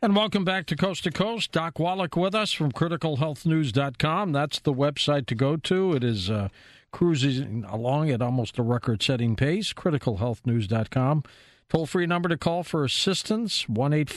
And welcome back to Coast. Doc Wallach with us from criticalhealthnews.com. That's the website to go to. It is cruising along at almost a record-setting pace, criticalhealthnews.com. Toll-free number to call for assistance,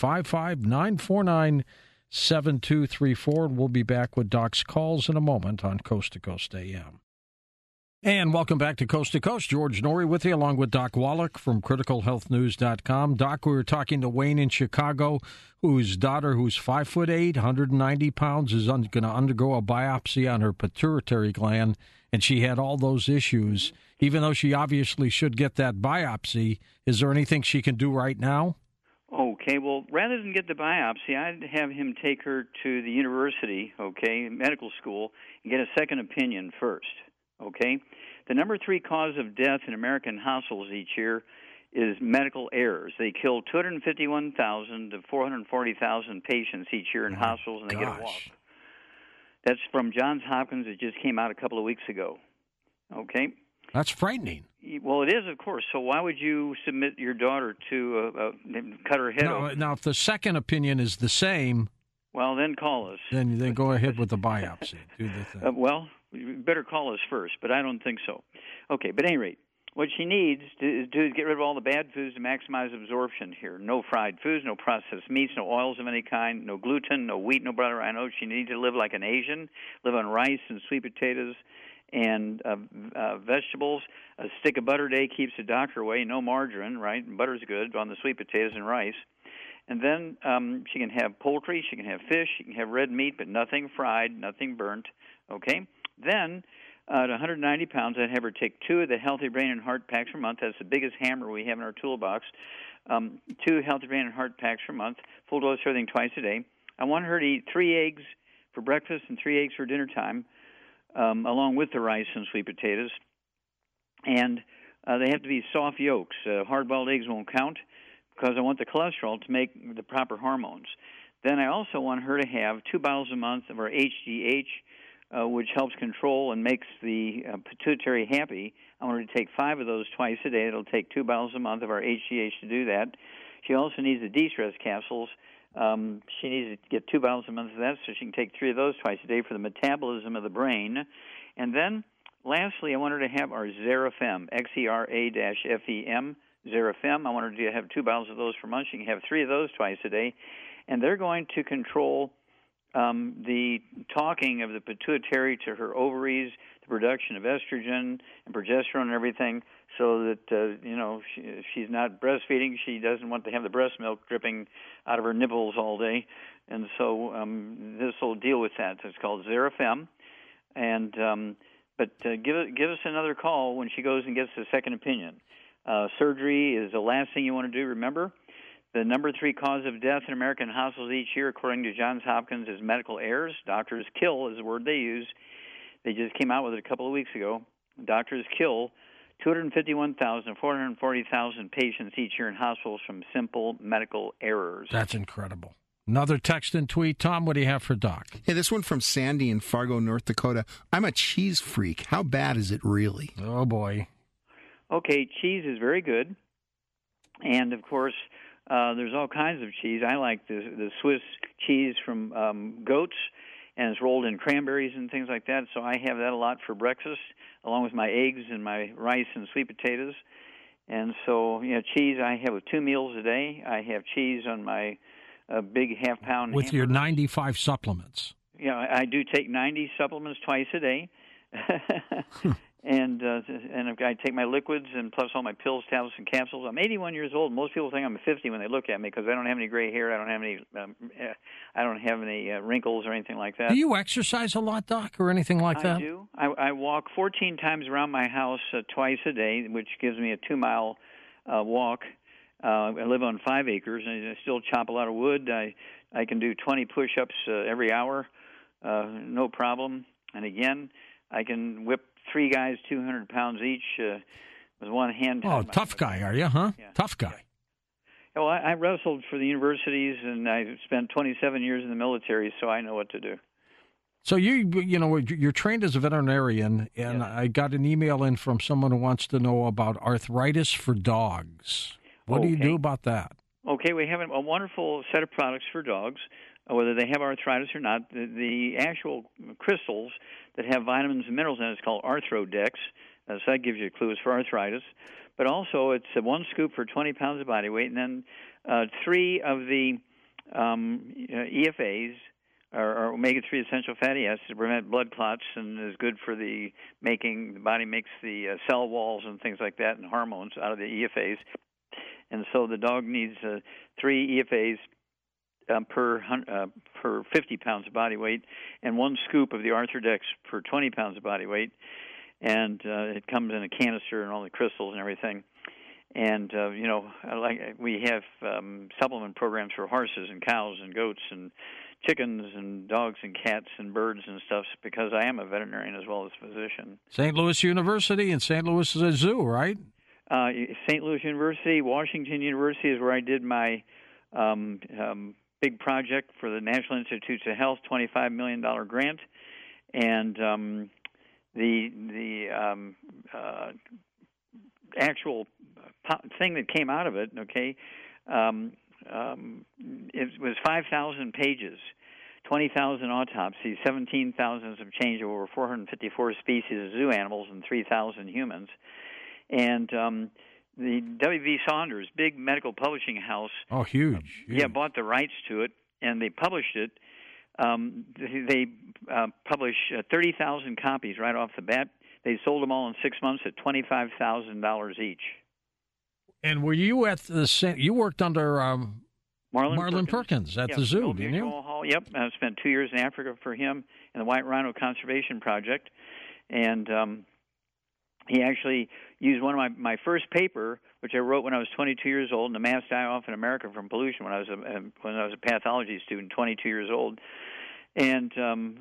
1-855-949-7234. And we'll be back with Doc's calls in a moment on Coast to Coast AM. And welcome back to Coast. George Norrie with you, along with Doc Wallach from criticalhealthnews.com. Doc, we were talking to Wayne in Chicago, whose daughter, who's 5'8", 190 pounds, is going to undergo a biopsy on her pituitary gland, and she had all those issues. Even though she obviously should get that biopsy, is there anything she can do right now? Okay, well, rather than get the biopsy, I'd have him take her to the university, medical school, and get a second opinion first. Okay, the number 3 cause of death in American hospitals each year is medical errors. They kill 251,000 to 440,000 patients each year in hospitals, and they get a walk. That's from Johns Hopkins. It just came out a couple of weeks ago. Okay, that's frightening. Well, it is, of course. So why would you submit your daughter to cut her head off? Now, if the second opinion is the same, well, then call us. Then go ahead with the biopsy. Do the thing. Well, you better call us first, but I don't think so. Okay, but at any rate, what she needs to do is get rid of all the bad foods to maximize absorption here. No fried foods, no processed meats, no oils of any kind, no gluten, no wheat, no butter. I know she needs to live like an Asian, live on rice and sweet potatoes and vegetables. A stick of butter a day keeps the doctor away. No margarine, right? And butter's good on the sweet potatoes and rice. And then she can have poultry, she can have fish, she can have red meat, but nothing fried, nothing burnt, okay? Then, at 190 pounds, I'd have her take 2 of the Healthy Brain and Heart packs per month. That's the biggest hammer we have in our toolbox. 2 Healthy Brain and Heart packs per month, full dose everything twice a day. I want her to eat 3 eggs for breakfast and 3 eggs for dinner time, along with the rice and sweet potatoes. And they have to be soft yolks. Hard-boiled eggs won't count because I want the cholesterol to make the proper hormones. Then I also want her to have 2 bottles a month of our HGH, which helps control and makes the pituitary happy. I want her to take 5 of those twice a day. It'll take 2 bottles a month of our HGH to do that. She also needs the de-stress capsules. She needs to get 2 bottles a month of that, so she can take 3 of those twice a day for the metabolism of the brain. And then, lastly, I want her to have our Xerafem, Xera-FEM, Xerafem. I want her to have 2 bottles of those per month. She can have 3 of those twice a day. And they're going to control the talking of the pituitary to her ovaries, the production of estrogen and progesterone and everything, so that, she's not breastfeeding. She doesn't want to have the breast milk dripping out of her nipples all day. And so this will deal with that. It's called Xerafem. And give us another call when she goes and gets the second opinion. Surgery is the last thing you want to do, remember? The number 3 cause of death in American hospitals each year, according to Johns Hopkins, is medical errors. Doctors kill is the word they use. They just came out with it a couple of weeks ago. Doctors kill 251,000, 440,000 patients each year in hospitals from simple medical errors. That's incredible. Another text and tweet. Tom, what do you have for Doc? Hey, this one from Sandy in Fargo, North Dakota. I'm a cheese freak. How bad is it really? Oh, boy. Okay, cheese is very good. And, of course, there's all kinds of cheese. I like the Swiss cheese from goats, and it's rolled in cranberries and things like that. So I have that a lot for breakfast, along with my eggs and my rice and sweet potatoes. And so, cheese I have with 2 meals a day. I have cheese on my big half-pound with your 95 supplements. Yeah, I do take 90 supplements twice a day. And I take my liquids and plus all my pills, tablets, and capsules. I'm 81 years old. Most people think I'm 50 when they look at me because I don't have any gray hair. I don't have any wrinkles or anything like that. Do you exercise a lot, Doc, or anything like that? I do. I walk 14 times around my house twice a day, which gives me a 2-mile walk. I live on 5 acres, and I still chop a lot of wood. I can do 20 push-ups every hour, no problem. And again, I can whip 3 guys 200 pounds each with one hand. Oh, tough guy, are you, huh? Yeah. Tough guy. Yeah. Well, I wrestled for the universities, and I spent 27 years in the military, so I know what to do. So you're trained as a veterinarian, and yes. I got an email in from someone who wants to know about arthritis for dogs. What do you do about that? Okay, we have a wonderful set of products for dogs, whether they have arthritis or not. The actual crystals that have vitamins and minerals in it is called Arthrodex, so that gives you a clue. It's for arthritis. But also, it's one scoop for 20 pounds of body weight, and then 3 of the EFAs, or omega-3 essential fatty acids, to prevent blood clots and is good for the body makes the cell walls and things like that and hormones out of the EFAs. And so the dog needs 3 EFAs per 50 pounds of body weight, and 1 scoop of the Arthrodex per 20 pounds of body weight. And it comes in a canister and all the crystals and everything. And we have supplement programs for horses and cows and goats and chickens and dogs and cats and birds and stuff, because I am a veterinarian as well as a physician. St. Louis University, and St. Louis is a zoo, right? St. Louis University, Washington University is where I did my big project for the National Institutes of Health, $25 million grant, and the actual thing that came out of it, okay, it was 5,000 pages, 20,000 autopsies, 17,000 of change over 454 species of zoo animals and 3,000 humans. And the W.V. Saunders, big medical publishing house, huge. Bought the rights to it, and they published it. They published 30,000 copies right off the bat. They sold them all in 6 months at $25,000 each. And were you at you worked under Marlin Perkins at the zoo, didn't you? Hall. Yep, I spent 2 years in Africa for him in the White Rhino Conservation Project, and he actually used one of my first paper, which I wrote when I was 22 years old, in the mass die-off in America from pollution when I was a pathology student, 22 years old, and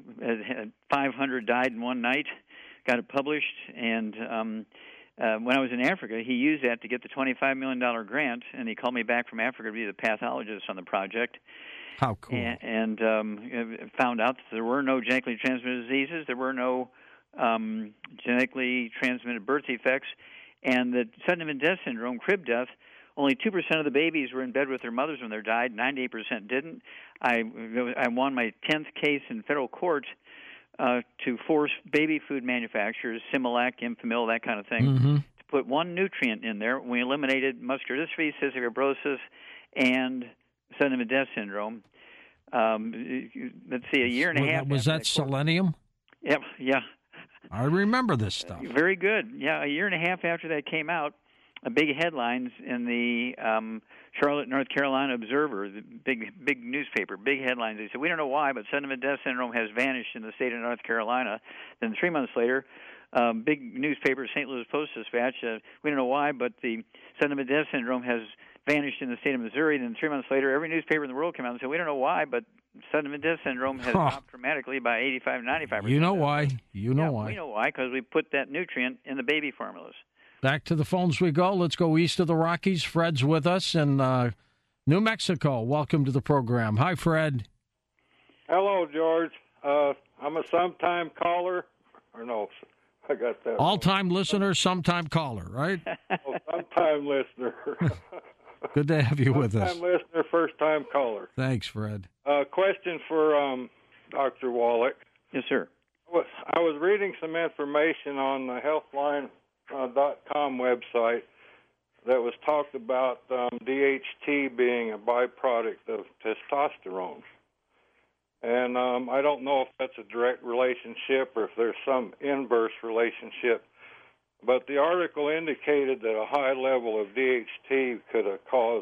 500 died in one night. Got it published, and when I was in Africa, he used that to get the $25 million grant, and he called me back from Africa to be the pathologist on the project. How cool! And found out that there were no genetically transmitted diseases, there were no genetically transmitted birth defects, and the sudden infant death syndrome, crib death, only 2% of the babies were in bed with their mothers when they died, 98% didn't. I won my 10th case in federal court to force baby food manufacturers, Similac, Enfamil, that kind of thing, to put one nutrient in there. We eliminated muscular dystrophy, cystic fibrosis, and sudden infant death syndrome. Let's see, a year and a half. Was that selenium? Yep, yeah. I remember this stuff. Very good. Yeah, a year and a half after that came out, big headlines in the Charlotte, North Carolina Observer, the big newspaper, big headlines. They said, we don't know why, but sudden infant death syndrome has vanished in the state of North Carolina. Then 3 months later, big newspaper, St. Louis Post-Dispatch, we don't know why, but the sudden infant death syndrome has vanished in the state of Missouri. Then 3 months later, every newspaper in the world came out and said, we don't know why, but sudden infant death syndrome has dropped dramatically by 85-95%. You know why. You know why. We know why, because we put that nutrient in the baby formulas. Back to the phones we go. Let's go east of the Rockies. Fred's with us in New Mexico. Welcome to the program. Hi, Fred. Hello, George. I'm a sometime caller. Or no, I got that. All-time listener, sometime caller, right? Sometime listener. Good to have you with us. Sometime listener, first-time caller. Thanks, Fred. Question for Dr. Wallach. Yes, sir. I was reading some information on the Healthline.com website that was talked about DHT being a byproduct of testosterone. And I don't know if that's a direct relationship or if there's some inverse relationship, but the article indicated that a high level of DHT could cause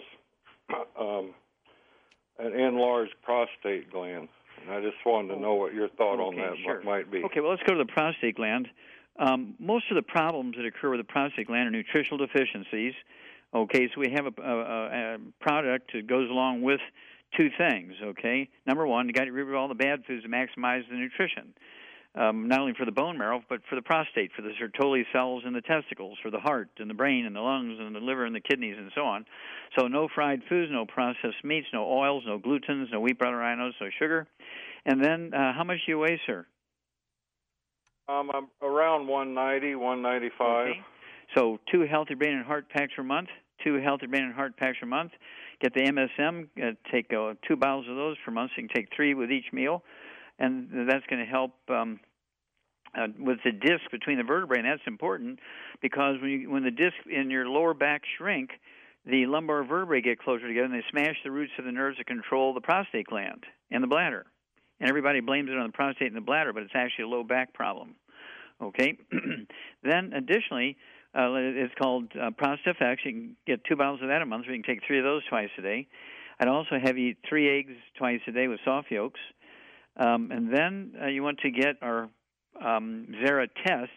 an enlarged prostate gland. And I just wanted to know what your thought on that might be. Okay, well, let's go to the prostate gland. Most of the problems that occur with the prostate gland are nutritional deficiencies. Okay, so we have a product that goes along with two things, okay? Number one, you got to get rid of all the bad foods to maximize the nutrition, not only for the bone marrow, but for the prostate, for the Sertoli cells in the testicles, for the heart and the brain and the lungs and the liver and the kidneys and so on. So no fried foods, no processed meats, no oils, no glutens, no wheat, butter, rhinos, no sugar. And then how much do you weigh, sir? I'm around 190, 195. Okay. So 2 healthy brain and heart packs per month? 2 Healthy Brain and Heart Packs per month. Get the MSM, take 2 bottles of those per month, so you can take 3 with each meal. And that's going to help with the disc between the vertebrae, and that's important because when the disc in your lower back shrink, the lumbar vertebrae get closer together, and they smash the roots of the nerves that control the prostate gland and the bladder. And everybody blames it on the prostate and the bladder, but it's actually a low back problem. Okay? Then, additionally, it's called ProstaFX. You can get 2 bottles of that a month, so you can take 3 of those twice a day. I'd also have you eat 3 eggs twice a day with soft yolks. And then you want to get our Xera Test,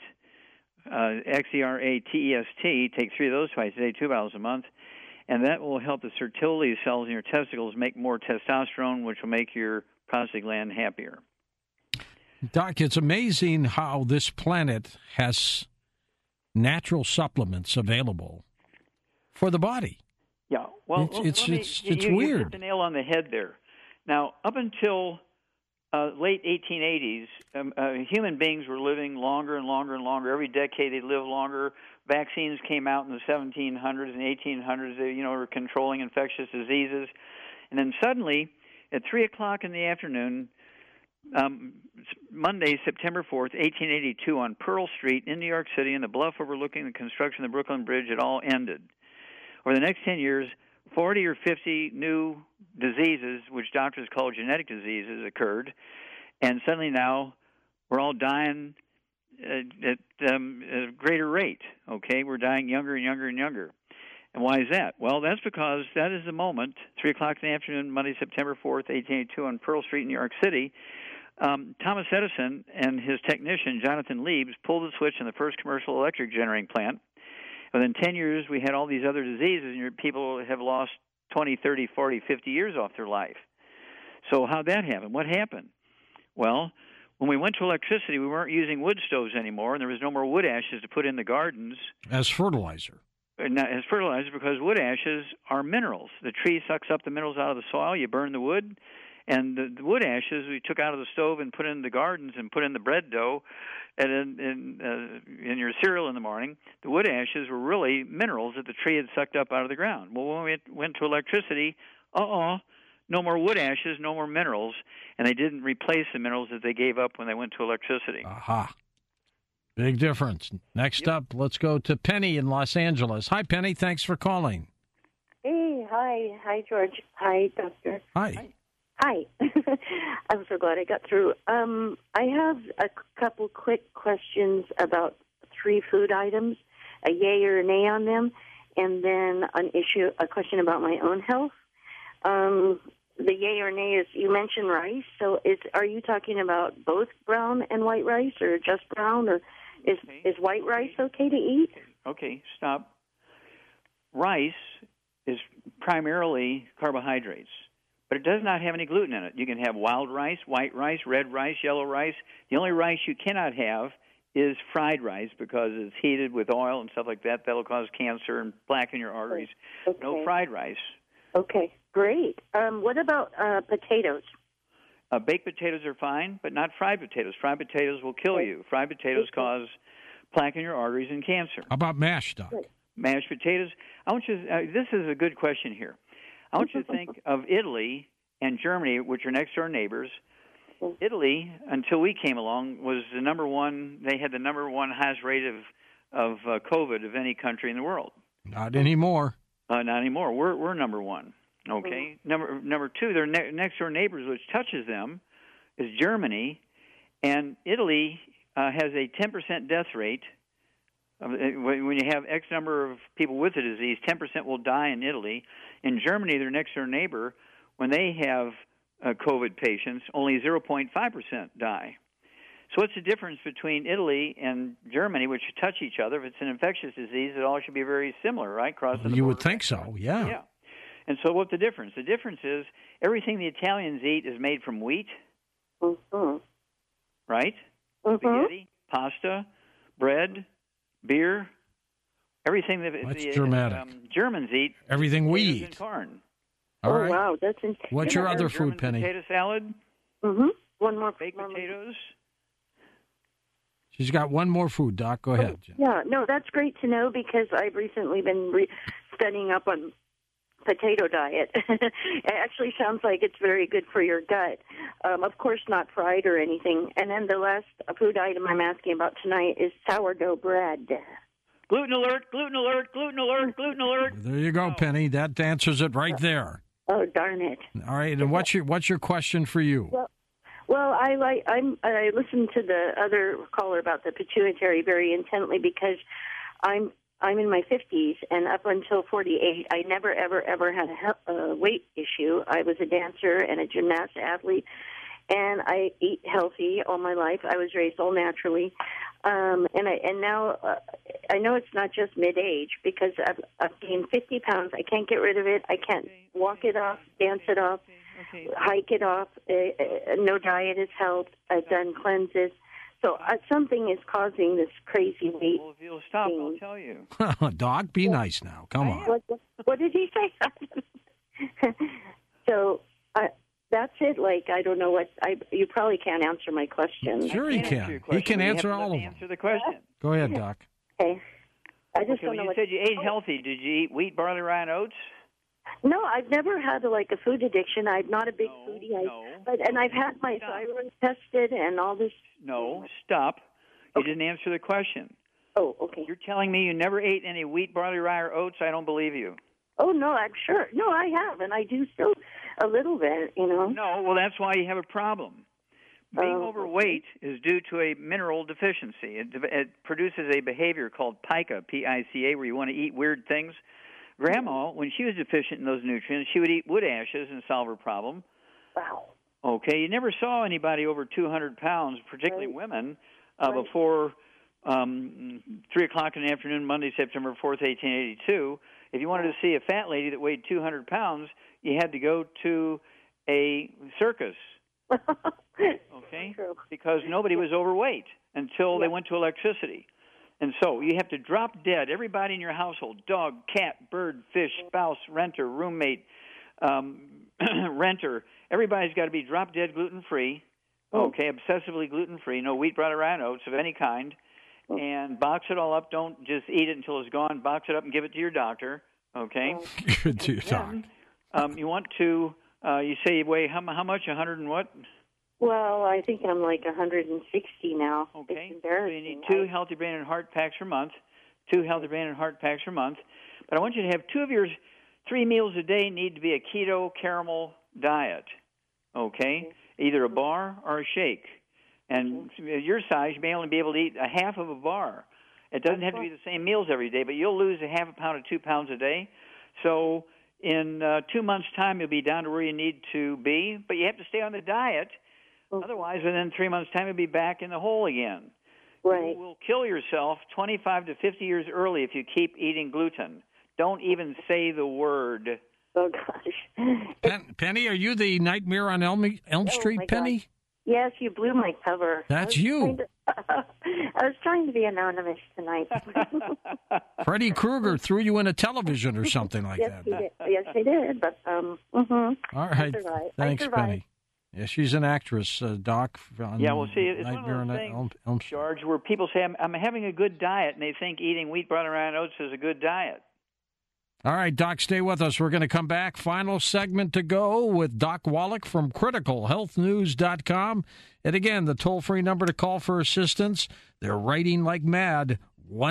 XERATEST, take 3 of those twice a day, 2 bottles a month, and that will help the Sertoli cells in your testicles make more testosterone, which will make your prostate gland happier. Doc, it's amazing how this planet has natural supplements available for the body. Yeah, well, it's weird. You hit the nail on the head there. Now, up until late 1880s, human beings were living longer and longer and longer. Every decade they lived longer. Vaccines came out in the 1700s and 1800s. They, were controlling infectious diseases. And then suddenly, at 3 o'clock in the afternoon, Monday, September 4th, 1882, on Pearl Street in New York City, in the bluff overlooking the construction of the Brooklyn Bridge, it all ended. Over the next 10 years, 40 or 50 new diseases, which doctors call genetic diseases, occurred, and suddenly now we're all dying at a greater rate. Okay, we're dying younger and younger and younger. And why is that? Well, that's because that is the moment, 3 o'clock in the afternoon, Monday, September 4th, 1882, on Pearl Street in New York City, Thomas Edison and his technician, Jonathan Leibs, pulled the switch in the first commercial electric generating plant. Within 10 years, we had all these other diseases, and people have lost 20, 30, 40, 50 years off their life. So how'd that happen? What happened? Well, when we went to electricity, we weren't using wood stoves anymore, and there was no more wood ashes to put in the gardens. As fertilizer. As fertilizer, because wood ashes are minerals. The tree sucks up the minerals out of the soil. You burn the wood, and the wood ashes we took out of the stove and put in the gardens and put in the bread dough and in your cereal in the morning. The wood ashes were really minerals that the tree had sucked up out of the ground. Well, when we went to electricity, no more wood ashes, no more minerals, and they didn't replace the minerals that they gave up when they went to electricity. Aha. Big difference. Next up, let's go to Penny in Los Angeles. Hi, Penny. Thanks for calling. Hey, hi. Hi, George. Hi, Doctor. Hi. Hi. I'm so glad I got through. I have a couple quick questions about 3 food items, a yay or a nay on them, and then a question about my own health. The yay or nay is, you mentioned rice, so are you talking about both brown and white rice, or just brown, or is white rice okay to eat? Okay, stop. Rice is primarily carbohydrates, but it does not have any gluten in it. You can have wild rice, white rice, red rice, yellow rice. The only rice you cannot have is fried rice because it's heated with oil and stuff like that. That'll cause cancer and blacken your arteries. Okay. No fried rice. Okay, great. What about potatoes? Baked potatoes are fine, but not fried potatoes. Fried potatoes will kill you. Fried potatoes cause plaque in your arteries and cancer. How about mashed, Doc? Mashed potatoes. I want you. This is a good question here. I want you to think of Italy and Germany, which are next door neighbors. Italy, until we came along, was the number one. They had the number one highest rate of COVID of any country in the world. Not anymore. Not anymore. We're number one. Okay. Number two, their next door neighbors, which touches them, is Germany, and Italy has a 10% death rate. When you have X number of people with the disease, 10% will die in Italy. In Germany, their next door neighbor, when they have COVID patients, only 0.5% die. So what's the difference between Italy and Germany, which touch each other? If it's an infectious disease, it all should be very similar, right? You would think so, yeah. Yeah. And so what's the difference? The difference is everything the Italians eat is made from wheat, right? Spaghetti, pasta, bread, beer, everything that the Germans eat. Everything we eat. And corn. All right. Wow, that's insane. What's your other food, Penny? Potato salad. One more. Baked potatoes. She's got one more food, Doc. Go ahead. Yeah, no, that's great to know because I've recently been studying up on potato diet. It actually sounds like it's very good for your gut. Of course, not fried or anything. And then the last food item I'm asking about tonight is sourdough bread. Gluten alert, gluten alert, gluten alert, gluten alert. There you go, Penny. That answers it right there. Oh, darn it. All right, and what's your question for you? Well, I listened to the other caller about the pituitary very intently because I'm in my 50s, and up until 48, I never, ever had a weight issue. I was a dancer and a gymnast athlete, and I eat healthy all my life. I was raised all naturally. And now I know it's not just mid-age because I've gained 50 pounds. I can't get rid of it. I can't walk it off, dance it off, hike it off. No diet has helped. I've done cleanses. So something is causing this crazy weight. Well, if you'll stop, I'll tell you. Doc, be nice now. Come on. What did he say? So that's it. Like, I don't know what you probably can't answer my question. Sure, he can. He can answer all of them. Answer the question. Go ahead, Doc. Okay. I just don't know. You said you ate healthy. Did you eat wheat, barley, rye, and oats? No, I've never had a food addiction. I'm not a big foodie. And I've had my thyroid tested and all this. No, stop. You didn't answer the question. Oh, okay. You're telling me you never ate any wheat, barley, rye, or oats? I don't believe you. Oh, no, I'm sure. No, I have, and I do still a little bit, No, well, that's why you have a problem. Being overweight is due to a mineral deficiency. It produces a behavior called pica, P-I-C-A, where you want to eat weird things. Grandma, when she was deficient in those nutrients, she would eat wood ashes and solve her problem. Wow. Okay, you never saw anybody over 200 pounds, particularly women, before 3 o'clock in the afternoon, Monday, September 4th, 1882. If you wanted to see a fat lady that weighed 200 pounds, you had to go to a circus. Okay? Because nobody was overweight until they went to electricity. And so you have to drop dead everybody in your household, dog, cat, bird, fish, spouse, renter, roommate, renter. Everybody's got to be drop dead gluten-free, okay, obsessively gluten-free, no wheat, barley, rye, and oats of any kind, and box it all up. Don't just eat it until it's gone. Box it up and give it to your doctor, okay? Good to your doc. You want to, you say you weigh how much, 100 and what? Well, I think I'm 160 now. Okay. It's embarrassing. So you need 2 healthy brain and heart packs per month. 2 healthy brain and heart packs per month. But I want you to have 2 of your 3 meals a day need to be a keto caramel diet. Okay? Either a bar or a shake. And your size, you may only be able to eat a half of a bar. It doesn't have to be the same meals every day, but you'll lose a half a pound to 2 pounds a day. So in 2 months' time, you'll be down to where you need to be. But you have to stay on the diet. Otherwise, within 3 months' time, you'll be back in the hole again. Right. You will kill yourself 25 to 50 years early if you keep eating gluten. Don't even say the word. Oh, gosh. Penny, are you the Nightmare on Elm Street, Penny? God. Yes, you blew my cover. That's you. I was trying to be anonymous tonight. Freddy Krueger threw you in a television or something like that. Yes, he did. But All right. Thanks, Penny. Yeah, she's an actress, Doc. Yeah, well, see, it's Nightmare one of those things, George, where people say, I'm having a good diet, and they think eating wheat, barley, rye, and oats is a good diet. All right, Doc, stay with us. We're going to come back. Final segment to go with Doc Wallach from CriticalHealthNews.com. And again, the toll-free number to call for assistance. They're writing like mad,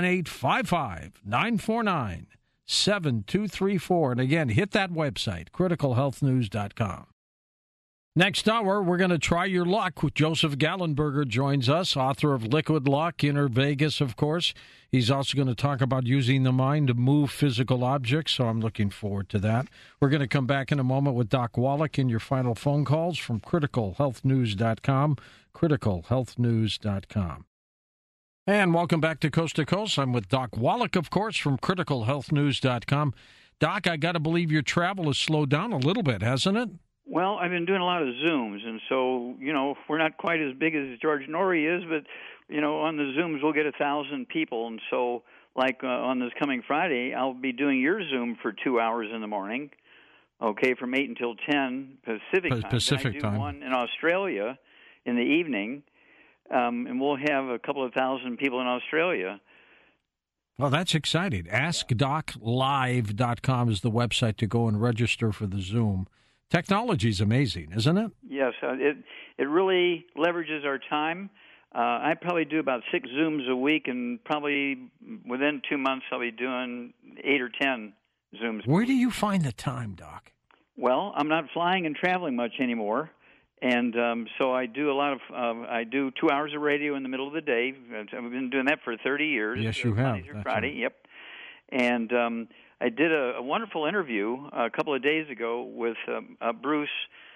1-855-949-7234. And again, hit that website, CriticalHealthNews.com. Next hour, we're going to try your luck. Joseph Gallenberger joins us, author of Liquid Luck, Inner Vegas, of course. He's also going to talk about using the mind to move physical objects, so I'm looking forward to that. We're going to come back in a moment with Doc Wallach and your final phone calls from CriticalHealthNews.com, CriticalHealthNews.com. And welcome back to Coast. I'm with Doc Wallach, of course, from CriticalHealthNews.com. Doc, I got to believe your travel has slowed down a little bit, hasn't it? Well, I've been doing a lot of Zooms, and so, we're not quite as big as George Norrie is, but, on the Zooms we'll get 1,000 people, and so, on this coming Friday, I'll be doing your Zoom for 2 hours in the morning, okay, from 8 until 10 Pacific time. Pacific time. One in Australia in the evening, and we'll have a couple of thousand people in Australia. Well, that's exciting. AskDocLive.com is the website to go and register for the Zoom. Technology's amazing, isn't it? Yes, it really leverages our time. I probably do about 6 Zooms a week, and probably within 2 months I'll be doing 8 or 10 Zooms. Where do you find the time, Doc? Well, I'm not flying and traveling much anymore, and so I do I do 2 hours of radio in the middle of the day. I've been doing that for 30 years. Yes, you have. Monday through Friday, right. Yep. And I did a wonderful interview a couple of days ago with Bruce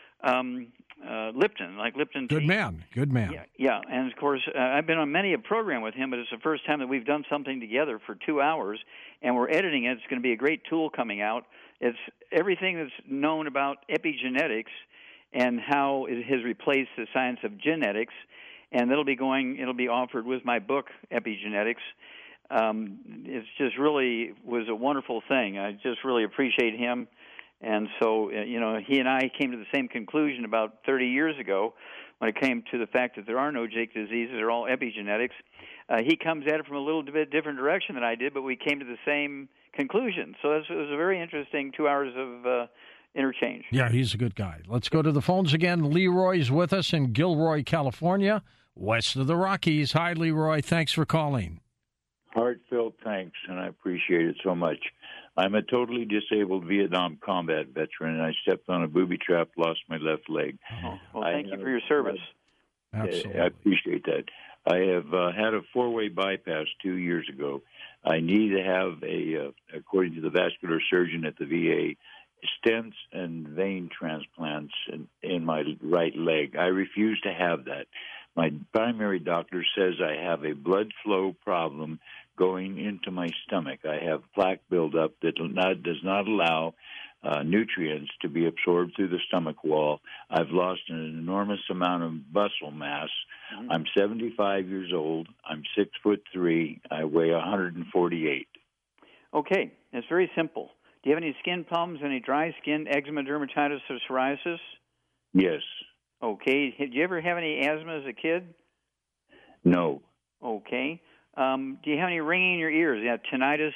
Lipton, like Lipton tea. Good man. Yeah. And of course, I've been on many a program with him, but it's the first time that we've done something together for 2 hours, and we're editing it. It's going to be a great tool coming out. It's everything that's known about epigenetics and how it has replaced the science of genetics, and it'll be offered with my book, Epigenetics. It's just really was a wonderful thing. I just really appreciate him. And so, he and I came to the same conclusion about 30 years ago when it came to the fact that there are no genetic diseases, they're all epigenetics. He comes at it from a little bit different direction than I did, but we came to the same conclusion. So it was a very interesting 2 hours of interchange. Yeah, he's a good guy. Let's go to the phones again. Leroy's with us in Gilroy, California, west of the Rockies. Hi, Leroy. Thanks for calling. Heartfelt thanks, and I appreciate it so much. I'm a totally disabled Vietnam combat veteran, and I stepped on a booby trap, lost my left leg. Oh, well, thank you for your service. Absolutely. I appreciate that. I have had a 4-way bypass 2 years ago. I need to have according to the vascular surgeon at the VA, stents and vein transplants in my right leg. I refuse to have that. My primary doctor says I have a blood flow problem going into my stomach. I have plaque buildup that does not allow nutrients to be absorbed through the stomach wall. I've lost an enormous amount of muscle mass. Mm-hmm. I'm 75 years old. I'm 6'3". I weigh 148. Okay, it's very simple. Do you have any skin problems, any dry skin, eczema, dermatitis, or psoriasis? Yes. Okay. Did you ever have any asthma as a kid? No. Okay. Do you have any ringing in your ears? You have tinnitus,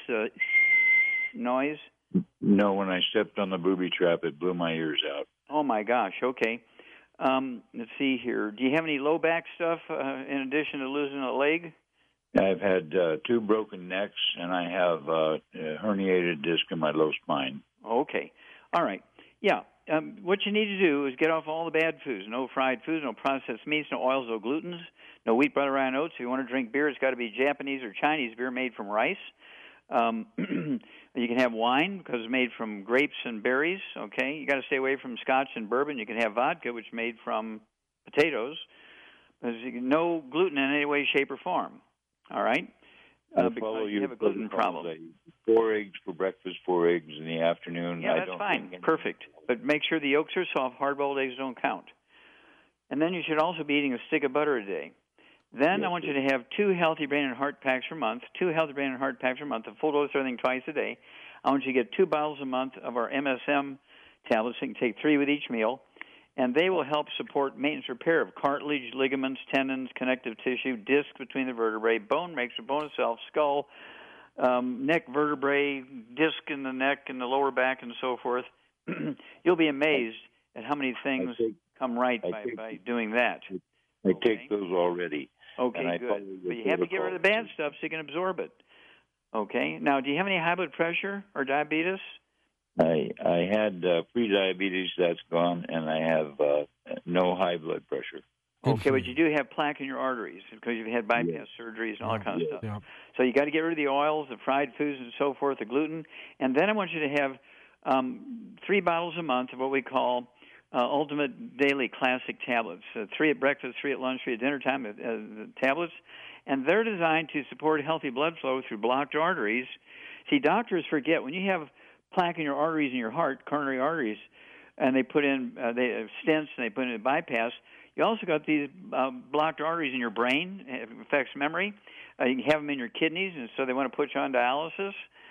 noise? No, when I stepped on the booby trap, it blew my ears out. Oh, my gosh. Okay. Let's see here. Do you have any low back stuff in addition to losing a leg? I've had 2 broken necks, and I have a herniated disc in my low spine. Okay. All right. Yeah. What you need to do is get off all the bad foods. No fried foods, no processed meats, no oils, no glutens, no wheat, butter, rye, and oats. If you want to drink beer, it's got to be Japanese or Chinese beer made from rice. You can have wine because it's made from grapes and berries. Okay. You got to stay away from scotch and bourbon. You can have vodka, which is made from potatoes. There's no gluten in any way, shape, or form. All right? Because you have a gluten problem. 4 eggs for breakfast, 4 eggs in the afternoon. Yeah, that's fine. Perfect. But make sure the yolks are soft. Hard-boiled eggs don't count. And then you should also be eating a stick of butter a day. Then I want you to have 2 healthy brain and heart packs per month, 2 healthy brain and heart packs per month, a full dose of everything twice a day. I want you to get 2 bottles a month of our MSM tablets. You can take 3 with each meal. And they will help support maintenance repair of cartilage, ligaments, tendons, connective tissue, disc between the vertebrae, bone makes of bone itself, skull, neck vertebrae, disc in the neck and the lower back, and so forth. You'll be amazed at how many things come right by doing that. I take those already. Okay, good. But you have to get rid of the bad stuff so you can absorb it. Okay. Now, do you have any high blood pressure or diabetes? I had pre-diabetes, that's gone, and I have no high blood pressure. Okay, but you do have plaque in your arteries because you've had bypass surgeries and all that kind of stuff. Yeah. So you got to get rid of the oils, the fried foods, and so forth, the gluten. And then I want you to have 3 bottles a month of what we call Ultimate Daily Classic Tablets. 3 at breakfast, 3 at lunch, 3 at dinner time tablets. And they're designed to support healthy blood flow through blocked arteries. See, doctors forget when you have plaque in your arteries in your heart, coronary arteries, and they put in stents and they put in a bypass. You also got these blocked arteries in your brain. It affects memory. You can have them in your kidneys, and so they want to put you on dialysis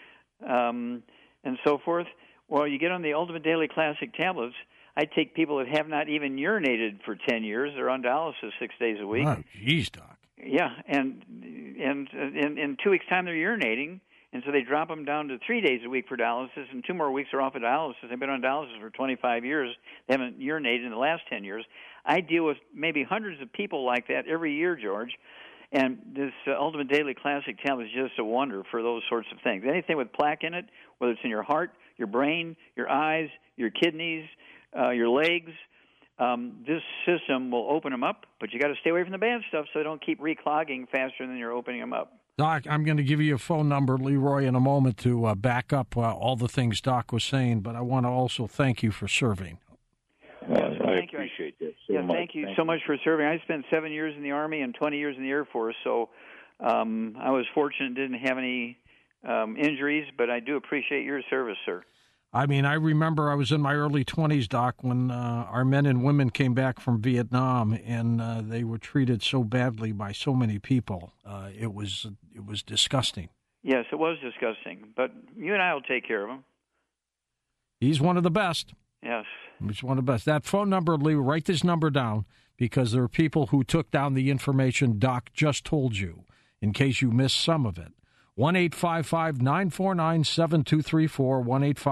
and so forth. Well, you get on the Ultimate Daily Classic tablets. I take people that have not even urinated for 10 years. They're on dialysis 6 days a week. Oh, geez, Doc. Yeah, and and in 2 weeks' time they're urinating, and so they drop them down to 3 days a week for dialysis, and 2 more weeks are off of dialysis. They've been on dialysis for 25 years. They haven't urinated in the last 10 years. I deal with maybe hundreds of people like that every year, George, and this Ultimate Daily Classic tablet is just a wonder for those sorts of things. Anything with plaque in it, whether it's in your heart, your brain, your eyes, your kidneys, your legs, this system will open them up, but you got to stay away from the bad stuff so they don't keep reclogging faster than you're opening them up. Doc, I'm going to give you a phone number, Leroy, in a moment to back up all the things Doc was saying, but I want to also thank you for serving. I appreciate that so much. Thank you so much for serving. I spent 7 years in the Army and 20 years in the Air Force, so I was fortunate didn't have any injuries, but I do appreciate your service, sir. I mean, I remember I was in my early 20s, Doc, when our men and women came back from Vietnam, and they were treated so badly by so many people. It was disgusting. Yes, it was disgusting, but you and I will take care of him. He's one of the best. Yes. He's one of the best. That phone number, Lee, write this number down, because there are people who took down the information Doc just told you, in case you missed some of it. 1-855-949-7234,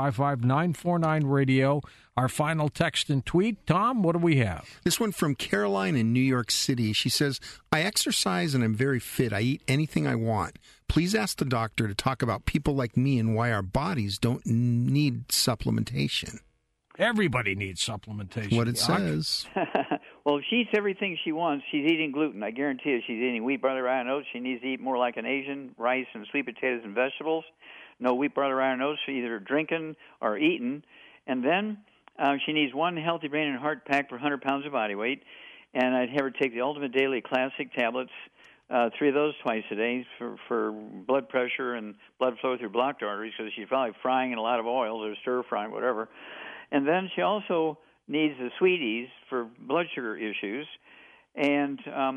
1-855-949-RADIO. Our final text and tweet. Tom, what do we have? This one from Caroline in New York City. She says, I exercise and I'm very fit. I eat anything I want. Please ask the doctor to talk about people like me and why our bodies don't need supplementation. Everybody needs supplementation. What it Doc. says. Well, if she eats everything she wants, she's eating gluten. I guarantee you she's eating wheat, barley, rye, and oats. She needs to eat more like an Asian, rice and sweet potatoes and vegetables. No wheat, barley, rye, and oats, either drinking or eating. And then she needs one healthy brain and heart pack for 100 pounds of body weight. And I'd have her take the Ultimate Daily Classic tablets, 3 of those twice a day for blood pressure and blood flow through blocked arteries, because she's probably frying in a lot of oils or stir-frying, whatever. And then she also needs the Sweeties for blood sugar issues. And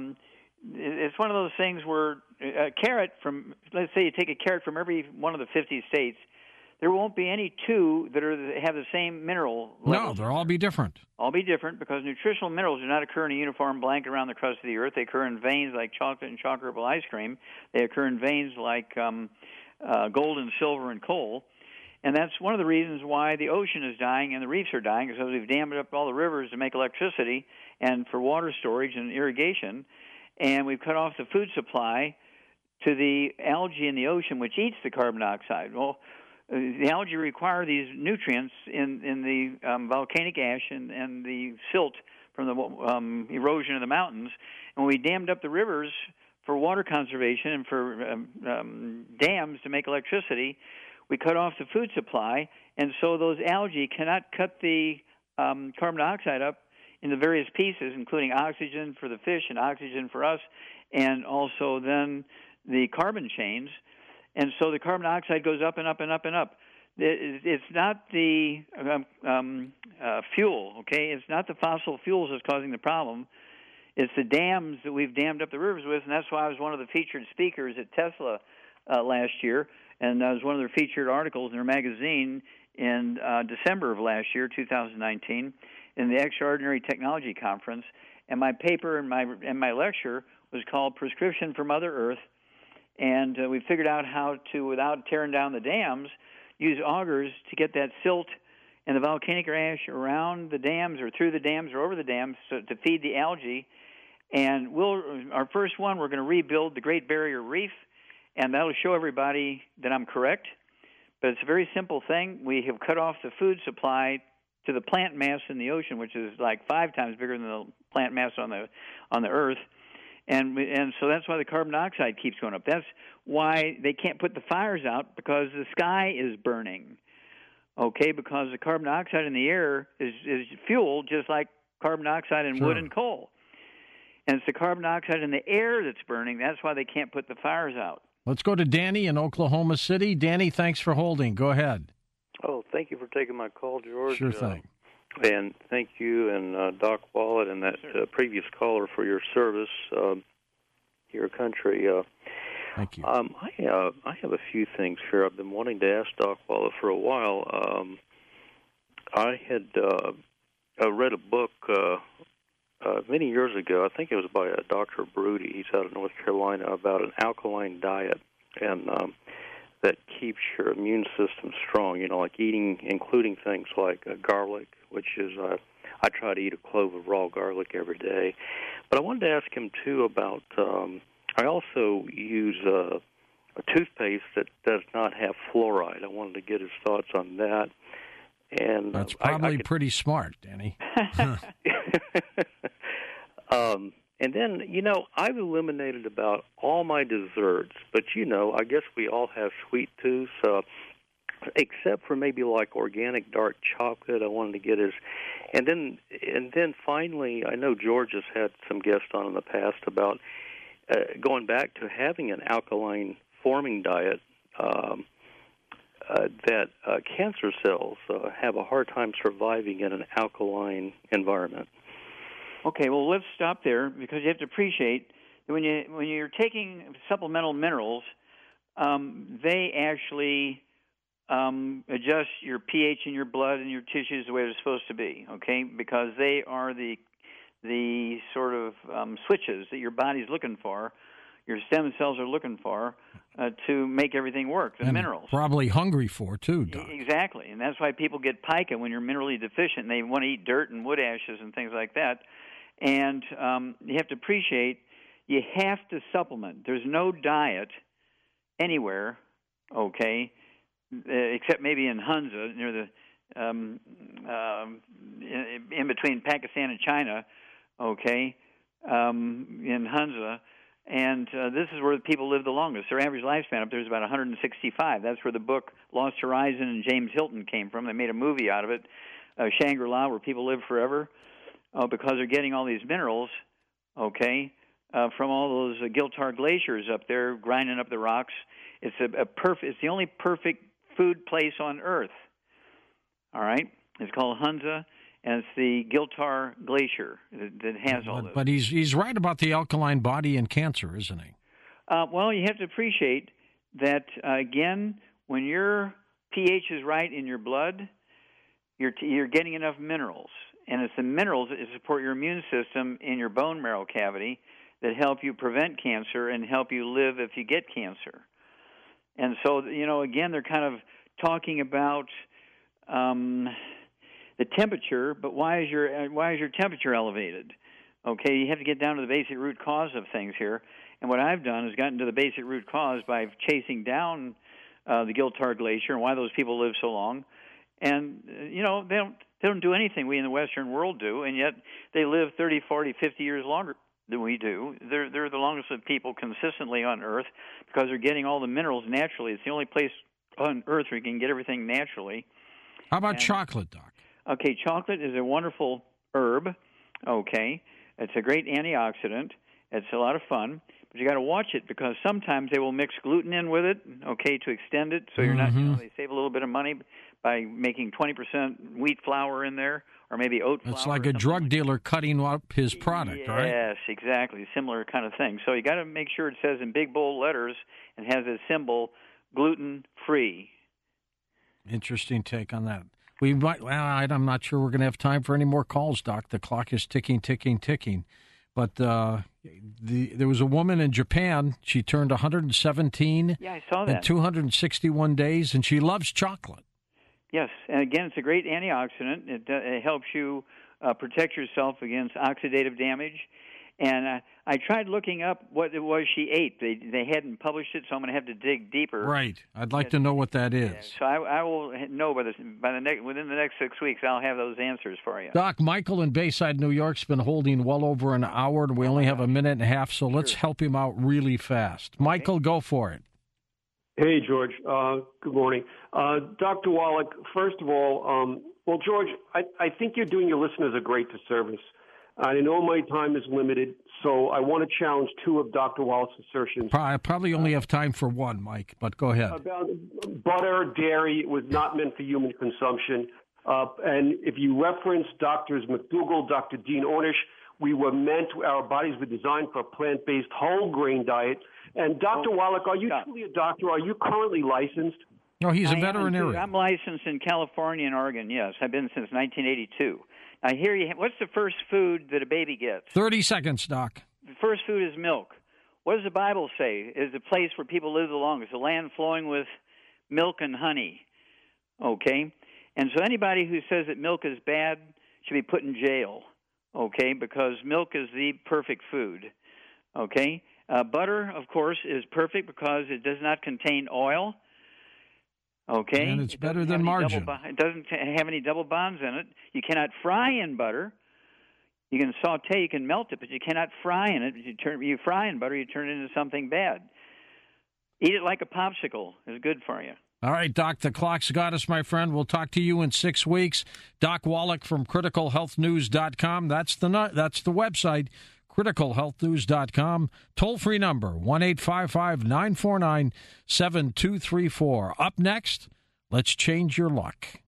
it's one of those things where a carrot from, let's say you take a carrot from every one of the 50 states, there won't be any 2 that have the same mineral levels. No, they'll all be different. All be different, because nutritional minerals do not occur in a uniform blanket around the crust of the earth. They occur in veins like chocolate and chocolate ice cream. They occur in veins like gold and silver and coal. And that's one of the reasons why the ocean is dying and the reefs are dying, because we've dammed up all the rivers to make electricity and for water storage and irrigation. And we've cut off the food supply to the algae in the ocean, which eats the carbon dioxide. Well, the algae require these nutrients in the volcanic ash and the silt from the erosion of the mountains. And when we dammed up the rivers for water conservation and for dams to make electricity, we cut off the food supply, and so those algae cannot cut the carbon dioxide up into various pieces, including oxygen for the fish and oxygen for us, and also then the carbon chains. And so the carbon dioxide goes up and up and up and up. It's not the fuel, okay? It's not the fossil fuels that's causing the problem. It's the dams that we've dammed up the rivers with, and that's why I was one of the featured speakers at Tesla last year. And that was one of their featured articles in their magazine in December of last year, 2019, in the Extraordinary Technology Conference. And my paper and my lecture was called Prescription for Mother Earth. And we figured out how to, without tearing down the dams, use augers to get that silt and the volcanic ash around the dams or through the dams or over the dams to feed the algae. And our first one, we're going to rebuild the Great Barrier Reef. And that'll show everybody that I'm correct. But it's a very simple thing. We have cut off the food supply to the plant mass in the ocean, which is like 5 times bigger than the plant mass on the Earth. And so that's why the carbon dioxide keeps going up. That's why they can't put the fires out, because the sky is burning. Okay, because the carbon dioxide in the air is fuel, just like carbon dioxide in wood and coal. And it's the carbon dioxide in the air that's burning. That's why they can't put the fires out. Let's go to Danny in Oklahoma City. Danny, thanks for holding. Go ahead. Oh, thank you for taking my call, George. Sure thing. And thank you and Doc Wallet and that previous caller for your service, your country. Thank you. I have a few things here I've been wanting to ask Doc Wallet for a while. I had read a book many years ago. I think it was by Dr. Broody. He's out of North Carolina, about an alkaline diet, and that keeps your immune system strong. Like eating, including things like garlic, which is I try to eat a clove of raw garlic every day. But I wanted to ask him too about. I also use a toothpaste that does not have fluoride. I wanted to get his thoughts on that. And that's probably pretty smart, Danny. And then, I've eliminated about all my desserts, but, I guess we all have sweet tooths, except for maybe like organic dark chocolate. I wanted to get his... And then finally, I know George has had some guests on in the past about going back to having an alkaline forming diet, that cancer cells have a hard time surviving in an alkaline environment. Okay, well, let's stop there, because you have to appreciate that when you're taking supplemental minerals, they actually adjust your pH in your blood and your tissues the way they're supposed to be. Okay, because they are the sort of switches that your body's looking for, your stem cells are looking for, to make everything work, the minerals. Probably hungry for, too, Doc. Exactly, and that's why people get pica when you're minerally deficient, and they want to eat dirt and wood ashes and things like that. And you have to appreciate, you have to supplement. There's no diet anywhere, okay, except maybe in Hunza, near the in between Pakistan and China, okay, in Hunza. And this is where people live the longest. Their average lifespan up there is about 165. That's where the book Lost Horizon and James Hilton came from. They made a movie out of it, Shangri-La, where people live forever, because they're getting all these minerals, okay, from all those Giltar glaciers up there, grinding up the rocks. It's it's the only perfect food place on Earth. All right, it's called Hunza. And it's the Giltar Glacier that has all this. But he's right about the alkaline body and cancer, isn't he? Well, you have to appreciate that, again, when your pH is right in your blood, you're getting enough minerals. And it's the minerals that support your immune system in your bone marrow cavity that help you prevent cancer and help you live if you get cancer. And so, again, they're kind of talking about... the temperature, but why is your temperature elevated? Okay, you have to get down to the basic root cause of things here. And what I've done is gotten to the basic root cause by chasing down the Giltar Glacier and why those people live so long. And they don't do anything we in the Western world do, and yet they live 30, 40, 50 years longer than we do. They're the longest of people consistently on Earth because they're getting all the minerals naturally. It's the only place on Earth where you can get everything naturally. How about chocolate, Doc? Okay, chocolate is a wonderful herb, okay. It's a great antioxidant. It's a lot of fun, but you got to watch it because sometimes they will mix gluten in with it, okay, to extend it. So you're not, they save a little bit of money by making 20% wheat flour in there or maybe oat flour. It's like a drug dealer cutting up his product, right? Yes, exactly. Similar kind of thing. So you got to make sure it says in big bold letters and has a symbol, gluten-free. Interesting take on that. We might. Well, I'm not sure we're going to have time for any more calls, Doc. The clock is ticking. But there was a woman in Japan. She turned 117. Yeah, I saw that. In 261 days, and she loves chocolate. Yes, and again, it's a great antioxidant. It helps you protect yourself against oxidative damage. And I tried looking up what it was she ate. They hadn't published it, so I'm going to have to dig deeper. Right. I'd like to know what that is. Yeah, so I will know within the next 6 weeks. I'll have those answers for you. Doc, Michael in Bayside, New York, has been holding well over an hour, and we only have a minute and a half, so let's help him out really fast. Michael, go for it. Hey, George. Good morning. Dr. Wallach, first of all, well, George, I think you're doing your listeners a great disservice. I know my time is limited, so I want to challenge two of Dr. Wallach's assertions. I probably only have time for one, Mike, but go ahead. About butter, dairy was not meant for human consumption. And if you reference Drs. McDougall, Dr. Dean Ornish, our bodies were designed for a plant-based whole grain diet. And Dr. Wallach, are you truly a doctor? Are you currently licensed? No, he's a veterinarian. I'm licensed in California and Oregon, yes. I've been since 1982. I hear you. What's the first food that a baby gets? 30 seconds, Doc. The first food is milk. What does the Bible say is the place where people live the longest? The land flowing with milk and honey. Okay? And so anybody who says that milk is bad should be put in jail. Okay? Because milk is the perfect food. Okay? Butter, of course, is perfect because it does not contain oil. Okay? And it's better than margarine. It doesn't have any double bonds in it. You cannot fry in butter. You can saute, you can melt it, but you cannot fry in it. You fry in butter, you turn it into something bad. Eat it like a popsicle. It's good for you. All right, Doc, the clock's got us, my friend. We'll talk to you in 6 weeks. Doc Wallach from criticalhealthnews.com. That's the website, criticalhealthnews.com. Toll-free number, 1-855-949-7234. Up next, let's change your luck.